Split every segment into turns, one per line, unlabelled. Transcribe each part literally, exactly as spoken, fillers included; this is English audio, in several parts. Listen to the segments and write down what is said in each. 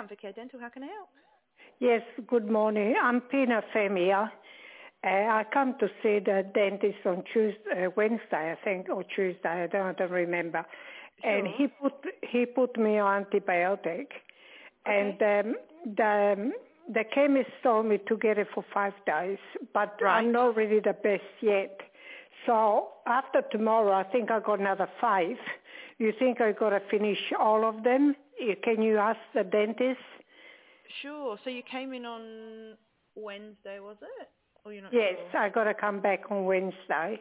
Comfort Care Dental. How can I help?
Yes, good morning. I'm Pina Femia. Uh, I come to see the dentist on Tuesday, uh, Wednesday, I think, or Tuesday. I don't, I don't remember.
Sure.
And he put he put me on antibiotic,
Okay.
and um, the um, the chemist told me to get it for five days, but
Right.
I'm not really the best yet. So after tomorrow, I think I got another five. You think I got to finish all of them? You- Can you ask the dentist?
Sure. So you came in on Wednesday, was it? Or you're not
Yes,
sure?
I got to come back on Wednesday.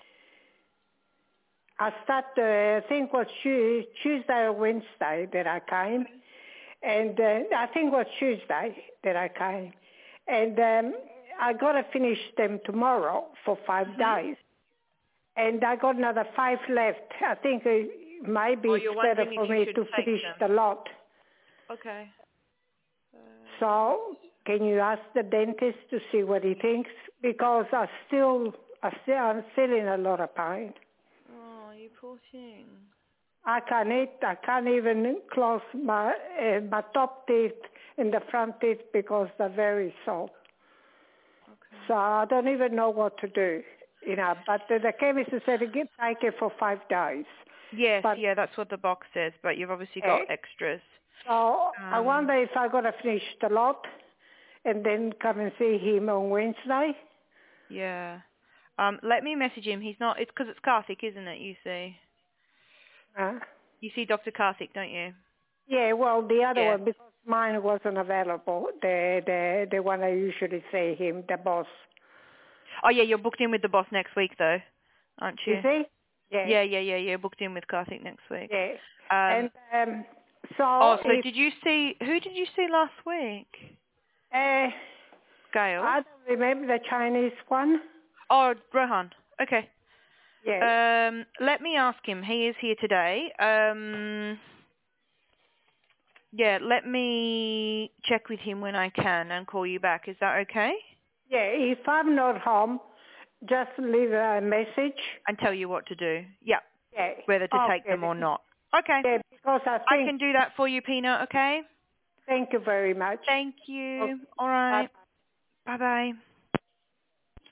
I start, uh, I think it was Tu- Tuesday or Wednesday that I came. And uh, I think it was Tuesday that I came. And um, I got to finish them tomorrow for five
Mm-hmm.
days. And I got another five left. I think uh, maybe
Oh,
it's
you're
better
wondering if
for
you
me
should
to
take
finish
them.
the lot.
Okay. Uh,
So can you ask the dentist to see what he thinks? Because I still, I still, I'm still in a lot of pain.
oh, you poor thing.
I can't eat. I can't even close my uh, my top teeth and the front teeth because they're very sore.
Okay.
So I don't even know what to do. You know, but the, the chemist said to get take it for five days.
Yes,
But
yeah, that's what the box says, but you've obviously got
uh,
extras.
so I
Um,
wonder if I got to finish the lot and then come and see him on Wednesday.
yeah. Um, let me message him. He's not, it's because it's Karthik, isn't it, you see?
Uh,
You see Doctor Karthik, don't you?
yeah, well, the other
Yeah.
one, because mine wasn't available, the the the one I usually see him, the boss.
Oh, yeah, you're booked in with the boss next week, though, aren't
You
you?
see? Yeah,
Yeah, yeah, yeah, yeah, booked in with Karthik next week.
yeah.
Um,
And um, so
oh, so
if
did you see, who did you see last week?
uh,
Gail?
I don't remember the Chinese one.
Oh, Rohan. Okay.
Yeah,
Um, let me ask him. He is here today. Um, yeah, let me check with him when I can and call you back. Is that okay?
yeah. If I'm not home, just leave a message.
And tell you what to do. Yeah,
Yeah.
whether to take them
Okay.
or not. Okay.
Yeah, because I
I
think.
can do that for you, Peanut, okay?
Thank you very much.
Thank
Okay.
you. All
Bye.
right. Bye-bye.